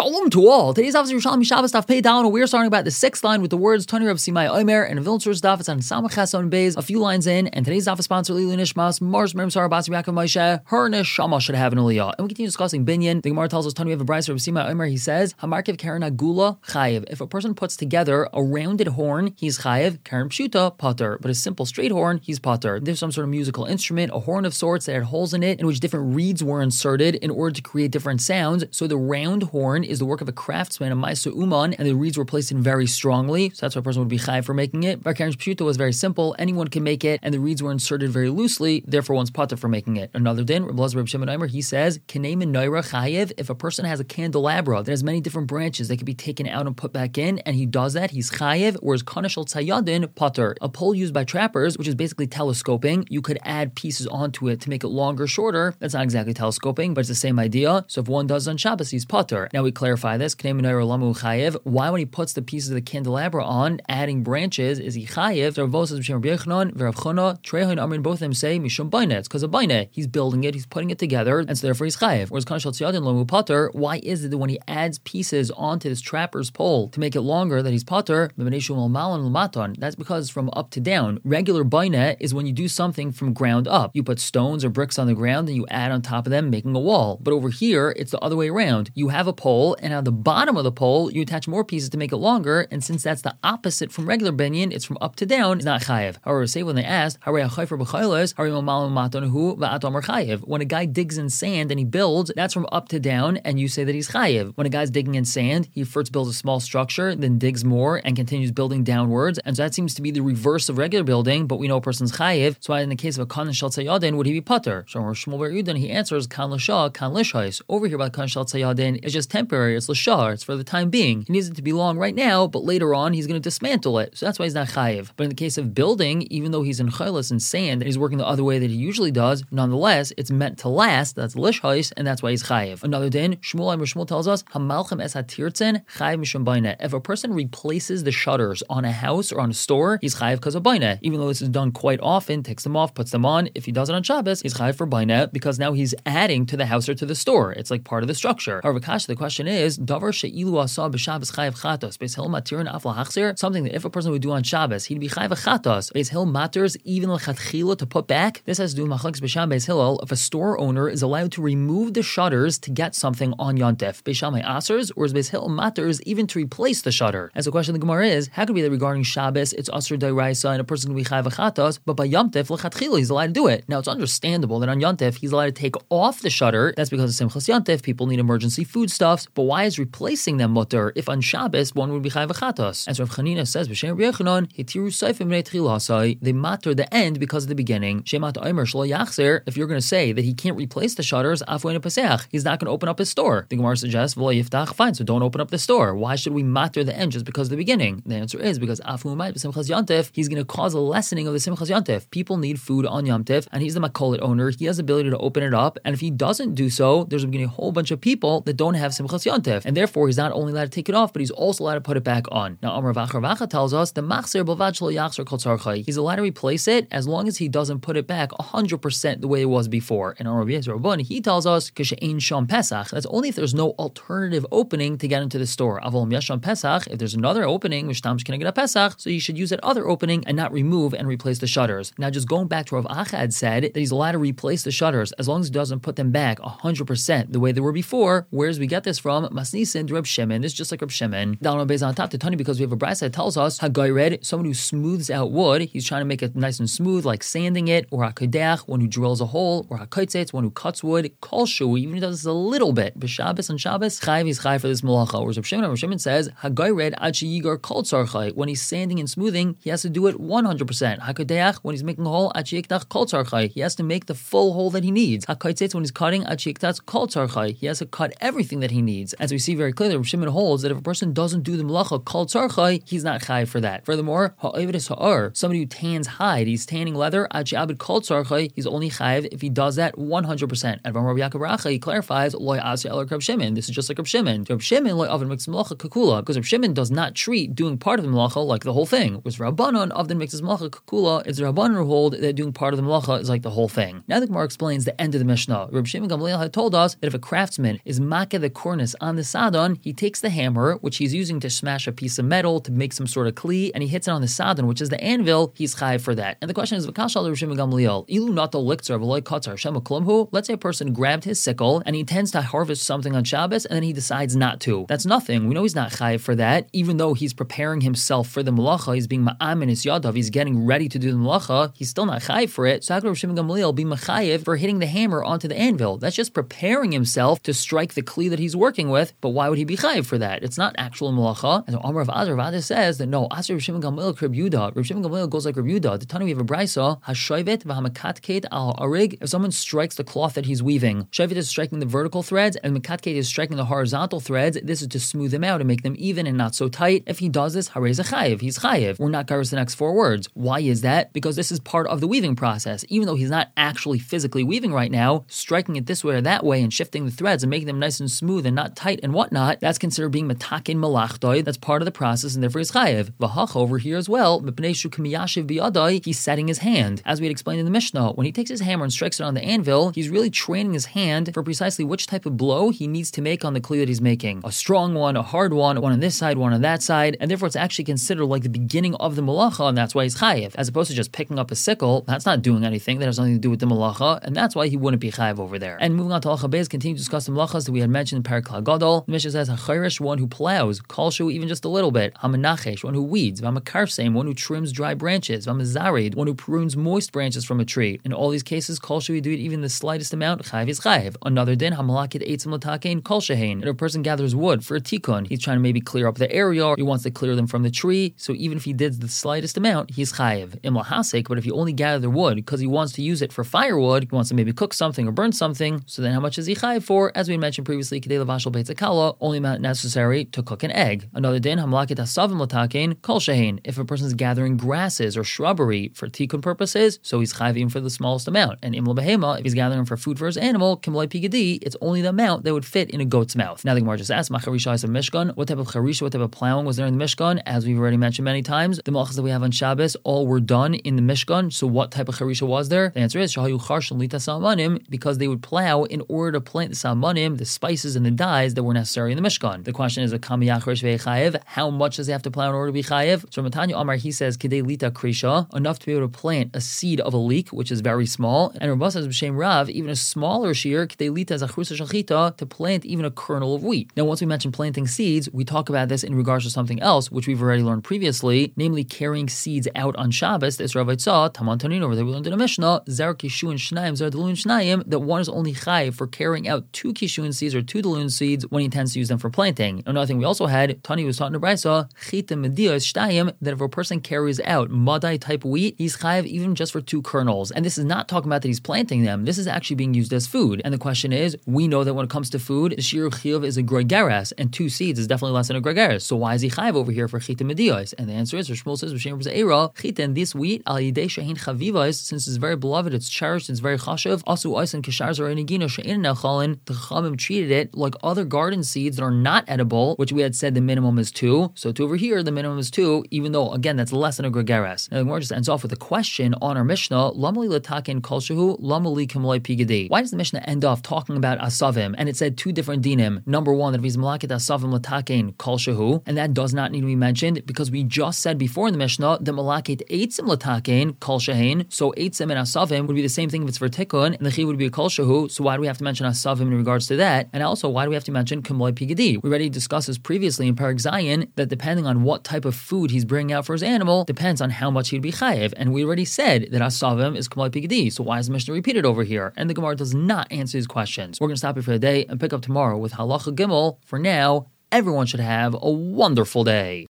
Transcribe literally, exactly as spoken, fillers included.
Shalom to all. Today's officer Yerushalmi Shabbos Daf Pei Down. We're starting about the sixth line with the words Tani Rav Simai Omer and Vilntzur's Daf. It's on Samach Chason Beis, a few lines in. And today's Daf is sponsored Lili Nishmas Mars Mem Sarah Basi Yaakov Moshe. Her Neshama should have an Aliyah. And we continue discussing Binyan. The Gemara tells us Tani we have a brayso Rav Simai Omer. He says Hamarkiv Karen Agula Chayev. If a person puts together a rounded horn, he's Chayev. Karen Pshuta Pater. But a simple straight horn, he's Pater. There's some sort of musical instrument, a horn of sorts that had holes in it, in which different reeds were inserted in order to create different sounds. So the round horn is the work of a craftsman, a Maisa Uman, and the reeds were placed in very strongly. So that's why a person would be chayiv for making it. Varkaren's Pshuta was very simple. Anyone can make it, and the reeds were inserted very loosely. Therefore, one's pater for making it. Another din, Reb Elazar Reb Shimon Omer, he says, Kanei min noira chayiv. If a person has a candelabra that has many different branches that can be taken out and put back in, and he does that, he's chayiv. Whereas kanashal tzayadin pater, a pole used by trappers, which is basically telescoping, you could add pieces onto it to make it longer, shorter. That's not exactly telescoping, but it's the same idea. So if one does on Shabbos, he's pater. Now we clarify this. Why, when he puts the pieces of the candelabra on, adding branches, is he chayev? Both of them say mishum baina. It's because of baina. He's building it, he's putting it together, and so therefore he's chayev. Whereas kanashal tziyadin lamu pater, why is it that when he adds pieces onto this trapper's pole to make it longer that he's pater? That's because it's from up to down. Regular baina is when you do something from ground up. You put stones or bricks on the ground and you add on top of them, making a wall. But over here, it's the other way around. You have a pole, and on the bottom of the pole, you attach more pieces to make it longer, and since that's the opposite from regular binyan, it's from up to down, it's not chayev. However, say when they asked, when a guy digs in sand and he builds, that's from up to down, and you say that he's chayev. When a guy's digging in sand, he first builds a small structure, then digs more, and continues building downwards, and so that seems to be the reverse of regular building, but we know a person's chayev, so in the case of a kan shel tzayadin, would he be pater? Shmuel bar Yudan, he answers, kan l'shah, kan lishhais. Over here by kan shel tzayadin, it's just temporary, it's l'shah, it's for the time being. He needs it to be long right now, but later on he's going to dismantle it. So that's why he's not chayiv. But in the case of building, even though he's in chaylas and sand, and he's working the other way that he usually does, nonetheless, it's meant to last. That's lishhais, and that's why he's chayiv. Another din, Shmuel Amar Shmuel tells us, Hamalchem es hatirtzen chayiv mishum baina. If a person replaces the shutters on a house or on a store, he's chayiv because of baina. Even though this is done quite often, takes them off, puts them on. If he does it on Shabbos, he's chayiv for baina because now he's adding to the house or to the store. It's like part of the structure. However, Kasha, the question is, davar she'ilu asa b'Shabbos chayiv chatos. Beis Hillel matirin af lahachzir. Something that if a person would do on Shabbos, he'd be chayiv chatos. Beis Hillel matters even l'chatchila to put back. This has to do with machlokes b'Sham Beis Hillel. If a store owner is allowed to remove the shutters to get something on Yontef, Beis Shammai asers, whereas Beis Hillel matters even to replace the shutter. As the question of the Gemara is, how could it be that regarding Shabbos it's asur d'oraisa and a person can be chayiv chatos, but by Yontef l'chatchila he's allowed to do it? Now it's understandable that on Yontef he's allowed to take off the shutter. That's because of Simchas Yontef, people need emergency foodstuffs. But why is replacing them mutter if on Shabbos one would be chayiv chatos? As Rav Chanina says, b'shem Rabbi Yochanan, hitiru seifim b'nei tchilasai, they matter the end because of the beginning. Shemat omer shlo yachzer. If you're going to say that he can't replace the shutters, afoin pesach, he's not going to open up his store. The Gemara suggests, v'lo yiftach, fine, so don't open up the store. Why should we matter the end just because of the beginning? The answer is because afu umayt b'simchas Yontef, he's going to cause a lessening of the Simchas Yontef. People need food on Yontef, and he's the makolit owner. He has the ability to open it up, and if he doesn't do so, there's going to be a whole bunch of people that don't have Simchas Yontef, and therefore he's not only allowed to take it off, but he's also allowed to put it back on. Now, Amar Vacha Vacha tells us the machzer b'vad shelo yachzer kol tzarchai. He's allowed to replace it as long as he doesn't put it back one hundred percent the way it was before. And Amar Rabbi Rabban, he tells us kishe'ein sham pesach. That's only if there's no alternative opening to get into the store. Aval yasham pesach. If there's another opening, mishtam shkeneged pesach, so you should use that other opening and not remove and replace the shutters. Now, just going back to Rav Acha had said that he's allowed to replace the shutters as long as he doesn't put them back one hundred percent the way they were before. Whereas we get this from Masnisin to Reb Shimon. It's just like Reb Shimon. Down on Beis on top to Tani, because we have a brayso that tells us Hagai read someone who smooths out wood. He's trying to make it nice and smooth, like sanding it, or Hakodeach, one who drills a hole, or Hakotzetz, one who cuts wood. Kol shu, even if he does this a little bit. B'Shabbos and Shabbos, Chayiv is Chayiv for this malacha. Whereas Reb Shimon, Reb Shimon says Hagai read Ad sheyigar kol tzarchai. When he's sanding and smoothing, he has to do it one hundred percent. Hakodeach, when he's making a hole, Ad sheyiktach kol tzarchai. He has to make the full hole that he needs. Hakotzetz, when he's cutting, Ad sheyiktach kol tzarchai. He has to cut everything that he needs. As we see very clearly, Reb Shimon holds that if a person doesn't do the malacha kol tzarchai, he's not chayiv for that. Furthermore, ha'ovid is ha'ar, somebody who tans hide, he's tanning leather, ad she'abed kol tzarchai, he's only chayiv if he does that one hundred percent. And Rabbi Yaakov Racha, he clarifies, loy asya el Reb Shimon. This is just like Reb Shimon. Reb Shimon loy avin mixes malacha kakula, because Reb Shimon does not treat doing part of the malacha like the whole thing. Whereas Rabbanon avin mixes malacha kakula, it's Rabbanon who hold that doing part of the malacha is like the whole thing. Now the Gemara explains the end of the Mishnah. Reb Shimon Gamliel had told us that if a craftsman is makeh the cornice ma'amis on the sadon, he takes the hammer, which he's using to smash a piece of metal to make some sort of kli, and he hits it on the sadon, which is the anvil. He's chayiv for that. And the question is, let's say a person grabbed his sickle and he intends to harvest something on Shabbos, and then he decides not to. That's nothing. We know he's not chayiv for that, even though he's preparing himself for the malacha. He's being ma'amin his yadav. He's getting ready to do the malacha. He's still not chayiv for it. So how could Rav Shimon Gamliel be machayiv for hitting the hammer onto the anvil? That's just preparing himself to strike the kli that he's working with. But why would he be chayiv for that? It's not actual malacha. And so Amar of Azar, Rav says that no, Asher Rav Shimon Gamliel Reb Yehuda. Rav Shimon Gamliel goes like Reb Yehuda. The Tana we have a brayso hashovet v'hamakatket al arig. If someone strikes the cloth that he's weaving, shovet is striking the vertical threads, and makatket is striking the horizontal threads. This is to smooth them out and make them even and not so tight. If he does this, harei chayiv. He's chayiv. We're not garis the next four words. Why is that? Because this is part of the weaving process. Even though he's not actually physically weaving right now, striking it this way or that way and shifting the threads and making them nice and smooth and not tight and whatnot, that's considered being metakin malachtoy. That's part of the process, and therefore he's chayiv. V'hach over here as well, he's setting his hand. As we had explained in the Mishnah, when he takes his hammer and strikes it on the anvil, he's really training his hand for precisely which type of blow he needs to make on the kli that he's making. A strong one, a hard one, one on this side, one on that side, and therefore it's actually considered like the beginning of the malacha, and that's why he's chayiv. As opposed to just picking up a sickle, that's not doing anything, that has nothing to do with the malacha, and that's why he wouldn't be chayiv over there. And moving on to halacha beis, continue to discuss the malachas that we had mentioned in Perek Gadol. The Mishnah says, hachayrish, one who plows, kalshu, even just a little bit, hamanachesh, one who weeds, v'hamakarseim, one who trims dry branches, v'hamazarid, one who prunes moist branches from a tree. In all these cases, kalshu, you do it even the slightest amount, chayiv is chayiv. Another din, hamalakid eitzim latakein kol shehein. If a person gathers wood for a tikkun, he's trying to maybe clear up the area, or he wants to clear them from the tree, so even if he did the slightest amount, he's chayiv. Im lahasek, but if you only gather the wood because he wants to use it for firewood, he wants to maybe cook something or burn something, so then how much is he chayiv for? As we mentioned previously, kidei levashal beit zakala, only amount necessary to cook an egg. Another din, hamalakid asavim latakein kol shehein. If a person's gathering grasses or shrubbery for tikkun purposes, so he's chayiv even for the smallest amount. And im lebehema, if he's gathering for food for his animal, kimloi pigadi, it's only the amount that would fit in a goat's mouth. Now the Gemara just asked, macharisha is a mishkan. What type of charisha, what type of plowing was there in the Mishkan? As we've already mentioned many times, the malachas that we have on Shabbos all were done in the Mishkan. So what type of charisha was there? The answer is shahayu charshin lita salmanim, because they would plow in order to plant the salmanim, the spices and the dyes that were necessary in the Mishkan. The question is, a kami yachrish ve'chayev, how much does he have to plow in order to be chayev? So Matanya Amar, he says kidei lita krisha, enough to be able to plant a seed of a leek, which is very small. And Rabbah says b'shem Rav, even a smaller shear kidei lita zachrusa shachita, to plant even a kernel of wheat. Now once we mention planting seeds, we talk about this in regards to something else, which we've already learned previously, namely carrying seeds out on Shabbos. This Rav saw Taman Tanin over there. We learned in a Mishnah, Zar Kishun Shnayim, Zar Delun Shnayim, that one is only chayiv for carrying out two Kishun seeds or two Delun seeds when he intends to use them for planting. Another thing we also had, Tani was taught in the Brayso, Chita Mediyos Shnayim, that if a person carries out Madai type wheat, he's chayiv even just for two kernels. And this is not talking about that he's planting them. This is actually being used as food. And the question is, we know that when it comes to food, the Shir Chiyuv is a gregaras, and two seeds is definitely less than a gregaras. So why is he chayiv over here for Chita Mediyos? And the answer is, Shmuel says, B'shem Eira, Chita, and this wheat, Al Yidei Shehin Chavivos, since it's very beloved, it's cherished, it's very chashav. Also, Oisen Kishar Zarinagino Shein Nechalin, the Chachamim treated it like other garden seeds that are not edible, which we had said the minimum is two. So to over here, the minimum is two, even though again that's less than a gregaras. Now the Gemara just ends off with a question on our Mishnah: Lamali latakin kolshahu, lamali kamloi pigadi. Why does the Mishnah end off talking about asavim? And it said two different dinim. Number one, that if he's malakit asavim latakin kolshahu, and that does not need to be mentioned because we just said before in the Mishnah the malakit eitzim latakin kolshahin. So eitzim and asavim would be the same thing if it's for tikkun, and the chi would be a kolshahu. So why do we have to mention asavim in regards to that? And also, why do we have to mention kamloi pigadi? We already discussed this previously in Perek Zayin, that depending on what type of food he's bringing out for his animal depends on how much he'd be chayiv. And we already said that asavim is kamloi pigadi. So why is the Mishnah repeated over here? And the Gemara does not answer these questions. We're going to stop here for the day and pick up tomorrow with Halacha Gimel. For now, everyone should have a wonderful day.